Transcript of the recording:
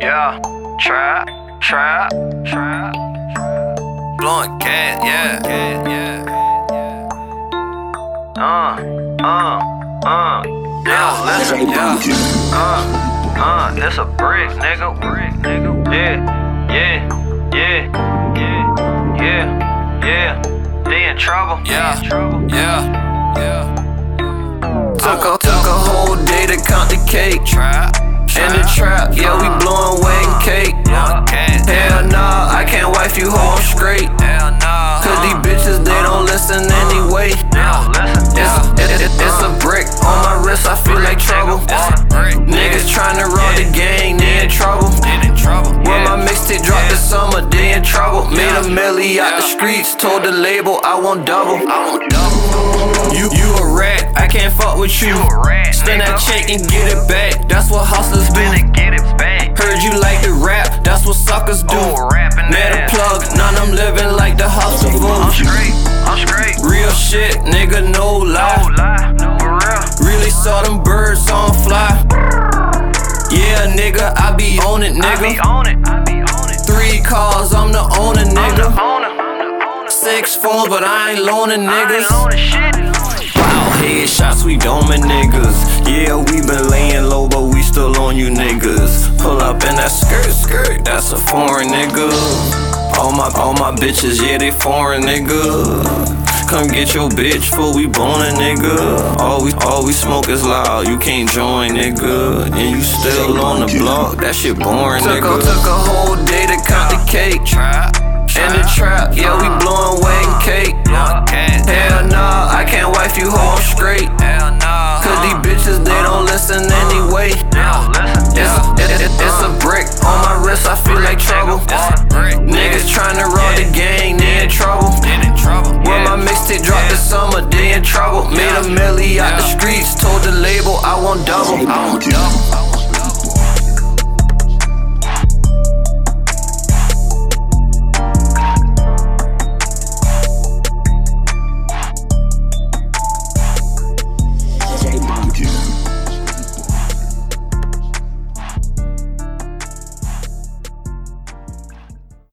Yeah, trap, trap, trap, blowing cat, yeah. Yeah, listen, yeah. It's a brick, nigga. Yeah. They in trouble. Yeah. Took a whole day to count the cake. In the trap, yeah, we blowing wedding cake. Hell nah, I can't wife you home straight. Cause these bitches, they don't listen anyway. It's a brick on my wrist, I feel like trouble. Niggas tryna run the gang, they in trouble. When my mixtape dropped this summer, they in trouble. Made a milli out the streets, told the label I want double. You a rat, I can't fuck with you. Spend that check and get it back, that's what hustlers do. Heard you like to rap, that's what suckers do. Met a plug, none of them living like the hustle fool. I'm straight. Real shit, nigga, no lie. Really saw them birds on fly. Yeah, nigga, I be on it, nigga. 3 cars, I'm the owner, nigga. 6 phones, but I ain't loaning niggas. Wow, headshots, we doming niggas. Yeah, we been laying low, but we still on you niggas. Pull up in that skirt, that's a foreign nigga. All my bitches, yeah, they foreign, nigga. Come get your bitch before we bonin', nigga. All we smoke is loud, you can't join, nigga. And you still on the block, that shit boring, nigga. Took a whole day to count the cake. In the trap, yeah, we blowing wedding cake. Hell nah, I can't wife you home straight. Cause these bitches, they don't listen anyway. It's a brick on my wrist, I feel like trouble. Niggas tryna run the gang, they in trouble. When my mixtape dropped this summer, they in trouble. Made a milli out the streets, told the label I want double.